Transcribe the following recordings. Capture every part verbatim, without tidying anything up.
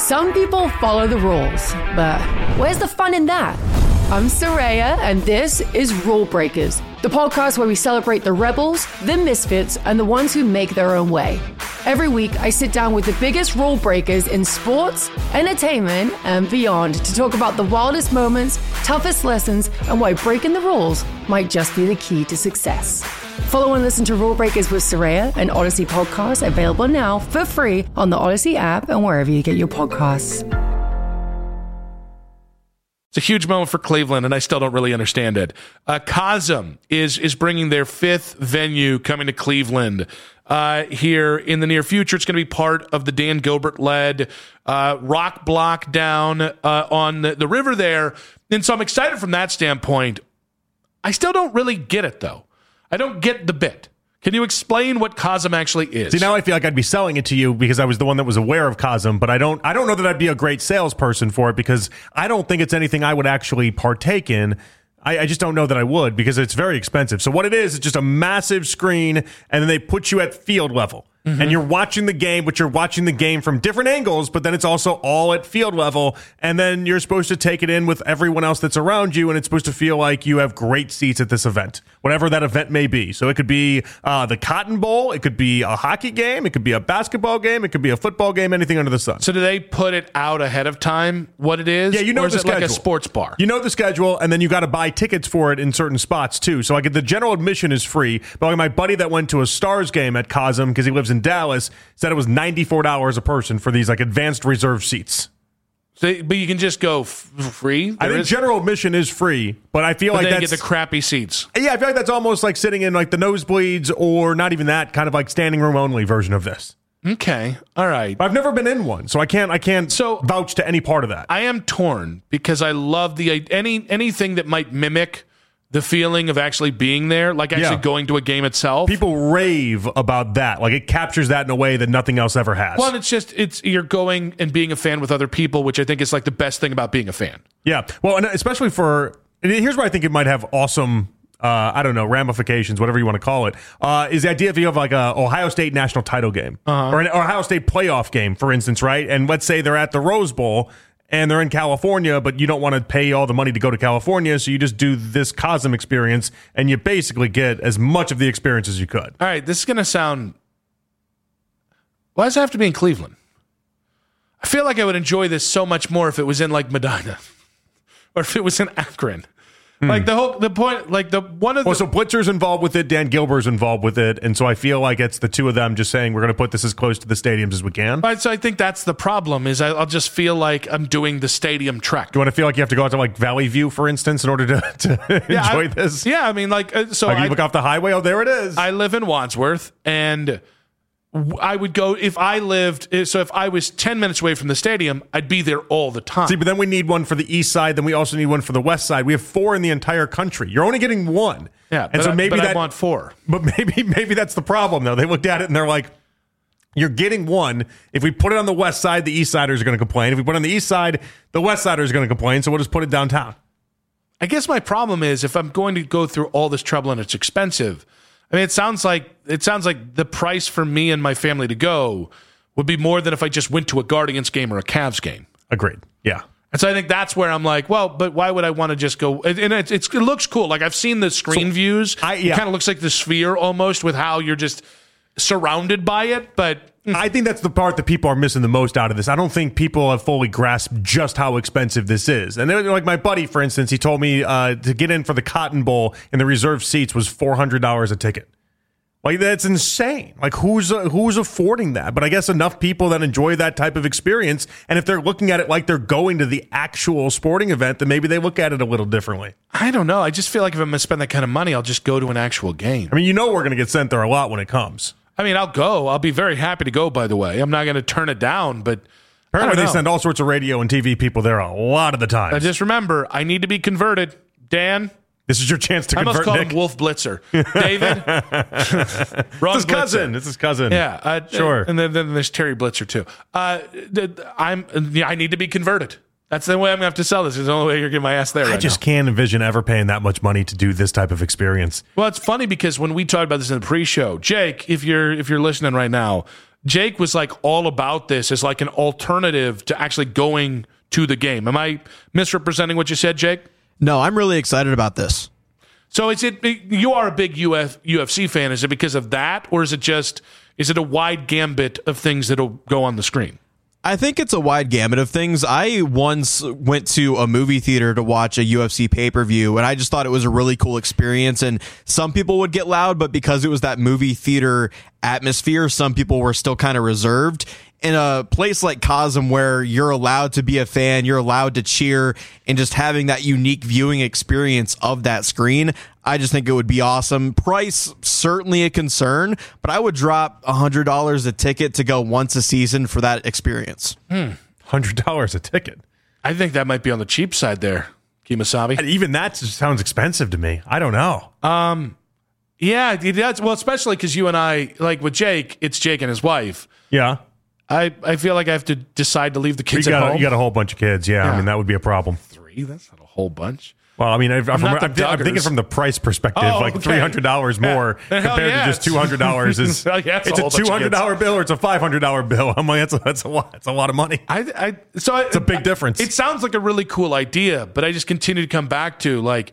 Some people follow the rules, but where's the fun in that? I'm Soraya, and this is Rule Breakers, the podcast where we celebrate the rebels, the misfits, and the ones who make their own way. Every week, I sit down with the biggest rule breakers in sports, entertainment, and beyond to talk about the wildest moments, toughest lessons, and why breaking the rules might just be the key to success. Follow and listen to Rule Breakers with Soraya, an Odyssey podcast available now for free on the Odyssey app and wherever you get your podcasts. It's a huge moment for Cleveland, and I still don't really understand it. Uh, Cosm is is bringing their fifth venue coming to Cleveland uh, here in the near future. It's going to be part of the Dan Gilbert-led uh, rock block down uh, on the, the river there. And so I'm excited from that standpoint. I still don't really get it, though. I don't get the bit. Can you explain what Cosm actually is? See, now I feel like I'd be selling it to you because I was the one that was aware of Cosm, but I don't I don't know that I'd be a great salesperson for it because I don't think it's anything I would actually partake in. I, I just don't know that I would because it's very expensive. So what it is, it's just a massive screen, and then they put you at field level. Mm-hmm. And you're watching the game, but you're watching the game from different angles, but then it's also all at field level, and then you're supposed to take it in with everyone else that's around you, and it's supposed to feel like you have great seats at this event, whatever that event may be. So it could be uh, the Cotton Bowl, it could be a hockey game, it could be a basketball game, it could be a football game, anything under the sun. So do they put it out ahead of time, what it is? Yeah, you know or is the it schedule. Like a sports bar? You know the schedule, and then you got to buy tickets for it in certain spots, too. So like the general admission is free, but like my buddy that went to a Stars game at Cosm, because he lives in Dallas, said it was ninety-four dollars a person for these like advanced reserve seats. So, but you can just go f- free? There I think is- general admission is free, but I feel but like then that's you get the crappy seats. Yeah, I feel like that's almost like sitting in like the nosebleeds or not even that, kind of like standing room only version of this. Okay. All right. But I've never been in one, so I can't I can't So- vouch to any part of that. I am torn because I love the any anything that might mimic the feeling of actually being there, like actually Yeah. going to a game itself. People rave about that. Like it captures that in a way that nothing else ever has. Well, it's just it's you're going and being a fan with other people, which I think is like the best thing about being a fan. Yeah. Well, and especially for and here's where I think it might have awesome uh, I don't know, ramifications, whatever you want to call it, uh, is the idea if you have like a Ohio State national title game uh-huh. or an Ohio State playoff game, for instance, right? And let's say they're at the Rose Bowl and they're in California, but you don't want to pay all the money to go to California, so you just do this Cosm experience, and you basically get as much of the experience as you could. All right, this is going to sound... Why does it have to be in Cleveland? I feel like I would enjoy this so much more if it was in, like, Medina. Or if it was in Akron. Hmm. Like, the whole... The point... Like, the one of the... Well, so Blitzer's involved with it, Dan Gilbert's involved with it, and so I feel like it's the two of them just saying we're going to put this as close to the stadiums as we can. Right, so I think that's the problem, is I, I'll just feel like I'm doing the stadium trek. Do you want to feel like you have to go out to, like, Valley View, for instance, in order to, to yeah, enjoy I, this? Yeah, I mean, like... Uh, so like, you I, look off the highway, oh, there it is. I live in Wadsworth, and... I would go if I lived, so if I was ten minutes away from the stadium, I'd be there all the time. See, but then we need one for the east side, then we also need one for the west side. We have four in the entire country. You're only getting one. Yeah, and but, so I, maybe but that, I want four. But maybe maybe that's the problem, though. They looked at it and they're like, you're getting one. If we put it on the west side, the east siders are going to complain. If we put it on the east side, the west siders are going to complain, so we'll just put it downtown. I guess my problem is if I'm going to go through all this trouble and it's expensive, I mean, it sounds like it sounds like the price for me and my family to go would be more than if I just went to a Guardians game or a Cavs game. Agreed. Yeah. And so I think that's where I'm like, well, but why would I want to just go? And it, it's, it looks cool. Like I've seen the screen so, yeah. views. It kind of looks like the Sphere almost with how you're just surrounded by it. But I think that's the part that people are missing the most out of this. I don't think people have fully grasped just how expensive this is. And they're like my buddy, for instance, he told me uh, to get in for the Cotton Bowl in the reserved seats was four hundred dollars a ticket. Like, that's insane. Like, who's uh, who's affording that? But I guess enough people that enjoy that type of experience, and if they're looking at it like they're going to the actual sporting event, then maybe they look at it a little differently. I don't know. I just feel like if I'm going to spend that kind of money, I'll just go to an actual game. I mean, you know we're going to get sent there a lot when it comes. I mean, I'll go. I'll be very happy to go, by the way. I'm not going to turn it down, but apparently they send all sorts of radio and T V people there a lot of the time. I just remember, I need to be converted. Dan, this is your chance to I convert must call Nick. him Wolf Blitzer. David, Ron it's his cousin. It's his cousin. Yeah, uh, sure. And then, then there's Terry Blitzer too. Uh, I'm. Yeah, I need to be converted. That's the way I'm going to have to sell this. It's the only way you're getting my ass there I right just now. can't envision ever paying that much money to do this type of experience. Well, it's funny because when we talked about this in the pre-show, Jake, if you're if you're listening right now, Jake was like all about this as like an alternative to actually going to the game. Am I misrepresenting what you said, Jake? No, I'm really excited about this. So is it, you are a big U F, U F C fan. Is it because of that, or is it just, is it a wide gambit of things that'll go on the screen? I think it's a wide gamut of things. I once went to a movie theater to watch a U F C pay-per-view, and I just thought it was a really cool experience. And some people would get loud, but because it was that movie theater atmosphere, some people were still kind of reserved. In a place like Cosm, where you're allowed to be a fan, you're allowed to cheer, and just having that unique viewing experience of that screen, I just think it would be awesome. Price, certainly a concern, but I would drop one hundred dollars a ticket to go once a season for that experience. Hmm. one hundred dollars a ticket. I think that might be on the cheap side there, Kemosabe. And even that just sounds expensive to me. I don't know. Um, yeah, it does. Well, especially because you and I, like with Jake, it's Jake and his wife. Yeah. I, I feel like I have to decide to leave the kids you got, at home. You got a whole bunch of kids. Yeah, Yeah. I mean, that would be a problem. Three? That's not a whole bunch. Well, I mean, if, I'm, Not the I'm, I'm thinking Duggars. from the price perspective, Oh, like okay. three hundred dollars more Yeah. Hell compared yeah. to just two hundred dollars is Hell yeah, it's a it's whole a bunch of two hundred dollars kids. bill or it's a five hundred dollars bill. I'm like, that's a, that's a lot. That's a lot of money. I, I, so it's a big difference. It sounds like a really cool idea, but I just continue to come back to like,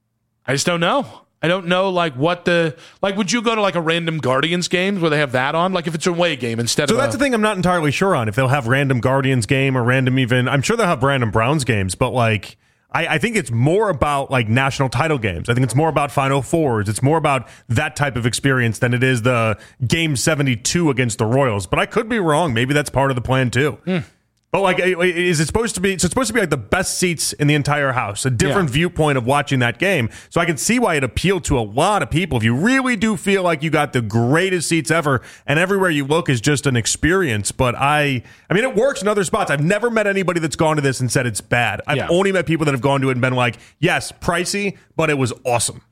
I just don't know. I don't know, like, what the, like, would you go to, like, a random Guardians game where they have that on? Like, if it's a away game instead So of that's a, the thing I'm not entirely sure on. If they'll have random Guardians game or random even, I'm sure they'll have random Browns games, but like, I, I think it's more about like national title games. I think it's more about Final Fours. It's more about that type of experience than it is the game seventy-two against the Royals. But I could be wrong. Maybe that's part of the plan too. Mm. But like, is it supposed to be? So it's supposed to be like the best seats in the entire house, a different Yeah. viewpoint of watching that game. So I can see why it appealed to a lot of people. If you really do feel like you got the greatest seats ever, and everywhere you look is just an experience. But I, I mean, it works in other spots. I've never met anybody that's gone to this and said it's bad. I've Yeah. only met people that have gone to it and been like, yes, pricey, but it was awesome.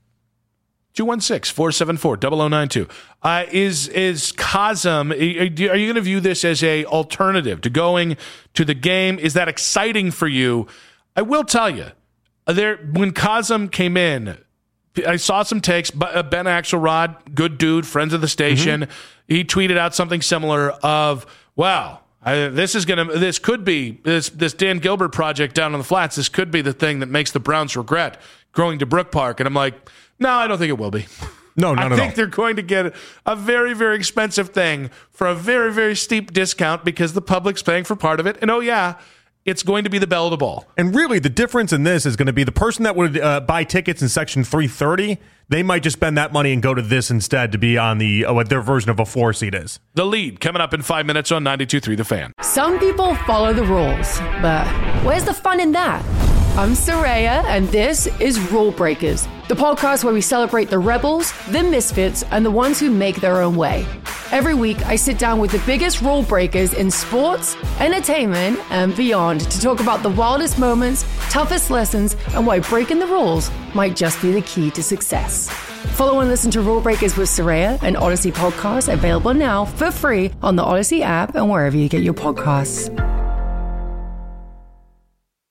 two one six, four seven four, zero zero nine two. Uh, is is Cosm, are you going to view this as a alternative to going to the game? Is that exciting for you? I will tell you, there when Cosm came in, I saw some takes. Ben Axelrod, good dude, friends of the station. Mm-hmm. He tweeted out something similar of, wow, I, this is going to, this could be, this this Dan Gilbert project down on the flats, this could be the thing that makes the Browns regret going to Brook Park. And I'm like, no, I don't think it will be. No, not I at think all. they're going to get a very, very expensive thing for a very, very steep discount because the public's paying for part of it. And oh, yeah, it's going to be the belle of the ball. And really, the difference in this is going to be the person that would uh, buy tickets in section three thirty, they might just spend that money and go to this instead to be on the uh, what their version of a floor seat is. The Lead coming up in five minutes on ninety-two point three The Fan. Some people follow the rules, but where's the fun in that? I'm Saraya, and this is Rule Breakers, the podcast where we celebrate the rebels, the misfits, and the ones who make their own way. Every week, I sit down with the biggest rule breakers in sports, entertainment, and beyond to talk about the wildest moments, toughest lessons, and why breaking the rules might just be the key to success. Follow and listen to Rule Breakers with Saraya, an Odyssey podcast available now for free on the Odyssey app and wherever you get your podcasts.